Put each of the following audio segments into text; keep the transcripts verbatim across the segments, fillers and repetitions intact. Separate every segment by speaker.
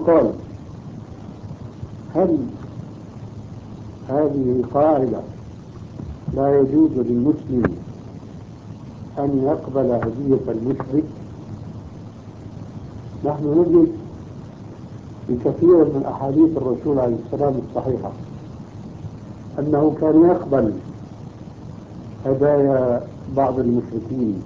Speaker 1: يقال هل هذه قاعدة لا يجوز للمسلم أن يقبل هدية المشرك؟ نحن نجد بكثير من أحاديث الرسول عليه السلام الصحيحة أنه كان يقبل هدايا بعض المشركين،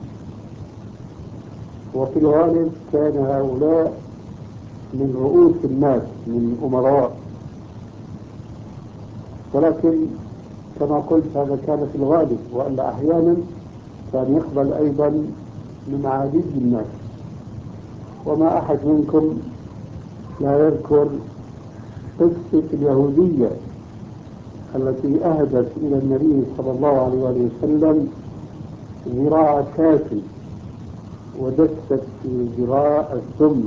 Speaker 1: وفي الغالب كان هؤلاء من رؤوس الناس، من أمراء، ولكن كما قلت هذا كان في الغالب، وألا أحيانا كان يقبل أيضا من عديد الناس. وما أحد منكم لا يذكر قصة اليهودية التي أهدت إلى النبي صلى الله عليه وسلم ذراع شاة ودست في ذراع السم،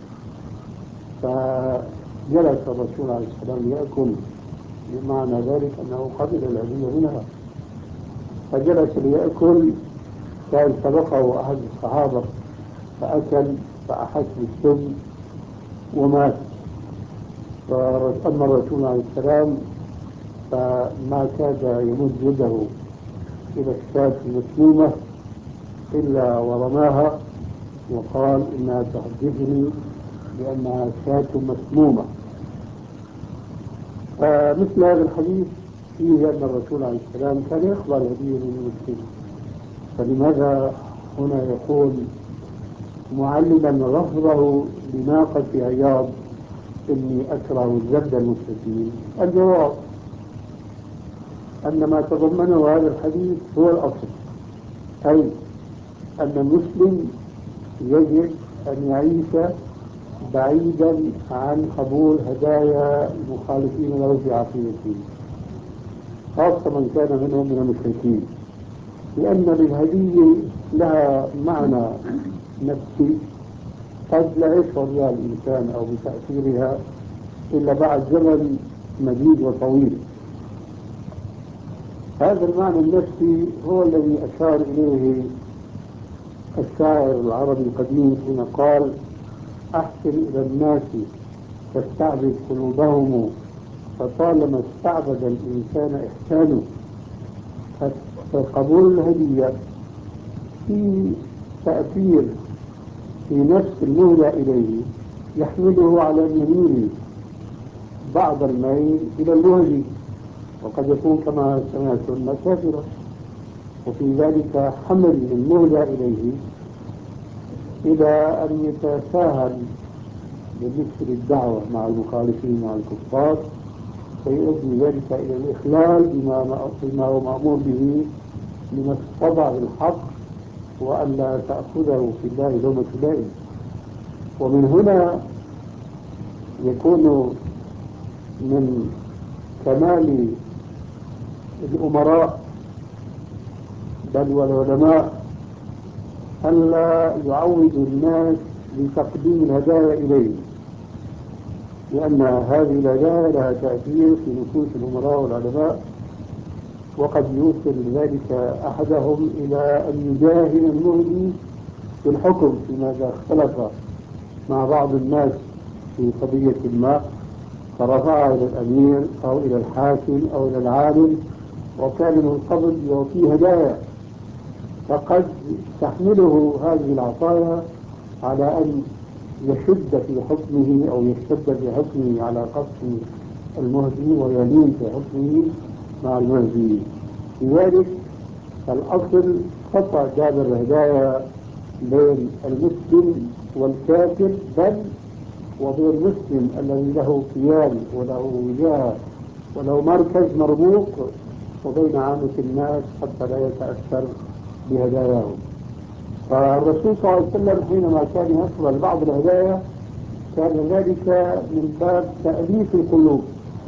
Speaker 1: فجلس الرسول عليه السلام يأكل، بمعنى ذلك أنه قبل الهدية منها، فجلس ليأكل، كان سبقه أحد الصحابة فأكل فأحس بالسم ومات. فأما الرسول عليه السلام فما كاد يمد يده إلى الشاة المسمومة إلا ورماها وقال إنها تحدثني بأنها شاة مسمومة. فمثل هذا الحديث فيه أن الرسول عليه السلام كان يقبل هدية من المسلمين، فلماذا هنا يقول معلما رفضه لناقة عياض إني أكره الزبد المشركين؟ الجواب أن ما تضمنه هذا الحديث هو الأصل، أي أن المسلم يجب أن يعيش بعيدا عن قبول هدايا المخالفين له في عقيدته، خاصة من كان منهم من المشركين، لأن للهدية لها معنى نفسي قد لا يشعر بها الإنسان أو بتأثيرها إلا بعد زمن مديد وطويل. هذا المعنى النفسي هو الذي أشار إليه الشاعر العربي القديم حين قال أحسن إلى الناس فاستعبد قلوبهم، فطالما استعبد الإنسان إحسانه. فقبول الهدية في تأثير في نفس المهدى إليه يحمله على اليمين بعض الميل إلى المهدي، وقد يكون كما سمعتم كافرا، وفي ذلك حمل المهدى إليه إلى أن يتساهل بمثل الدعوة مع المخالفين مع الكفار، فيؤدي ذلك إلى الإخلال بما, بما هو مأمور به من الصدع بالحق وأن لا تأخذه في الله لومة لائم. ومن هنا يكون من كمال الأمراء بل والعلماء ألا يعودوا الناس بتقديم الهدايا إليه، لأن هذه الهدايا لها تأثير في نفوس الأمراء والعلماء، وقد يوصل ذلك أحدهم إلى أن يجاهل المهدي في الحكم فيما إذا اختلف مع بعض الناس في قضية ما، فرفعها إلى الأمير أو إلى الحاكم أو إلى العالم، وكان من قبل يعطيه هدايا، فقد تحمله هذه العطايا على أن يشد في حكمه أو يشتد في حكمه على قصد المهدي ويلين في حكمه مع المهدي. لذلك الأصل قطع جابر الهدايا بين المسلم والكافر، بل وبين المسلم الذي له كيان وله وجاهة وله مركز مربوط، وبين عامة الناس حتى لا يتأثر بهداياهم. فالرسول صلى الله عليه وسلم حينما كان يقبل بعض الهدايا كان ذلك من باب تأليف القلوب،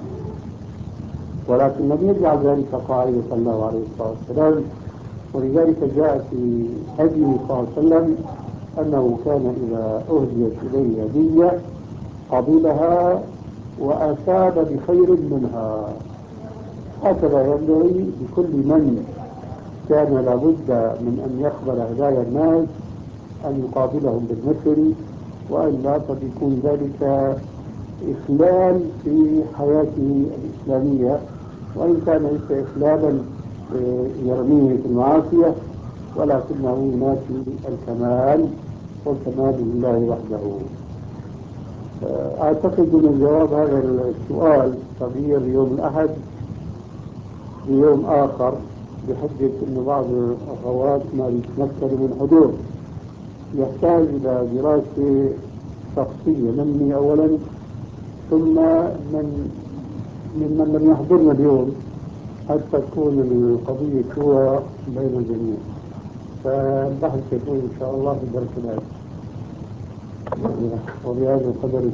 Speaker 1: ولكن لم يجعل ذلك قاعدة صلى الله عليه وسلم. ولذلك جاء في هديه صلى الله عليه وسلم أنه كان إذا أهديت إليه هدية قبلها وأثاب بخير منها. هكذا ينبغي لكل من كان لابد من أن يقبل هدايا الناس أن يقابلهم بالمثل، وإلا قد يكون ذلك إخلال في حياته الإسلامية، وإن كان ليس إخلالا يرميه في المعاصية، ولكنه ينافي الكمال، والكمال لله وحده. أعتقد أن جواب هذا السؤال تغيير يوم الأحد بيوم آخر، بحجة أن بعض الأخوات ما يتمكنوا من حضور، يحتاج إلى دراسة شخصية مني أولا، ثم من ممن لم يحضرنا اليوم، حتى تكون القضية شورى بين الجميع. فالبحث يكون إن شاء الله في الدرس الآتي. وبهذا القدر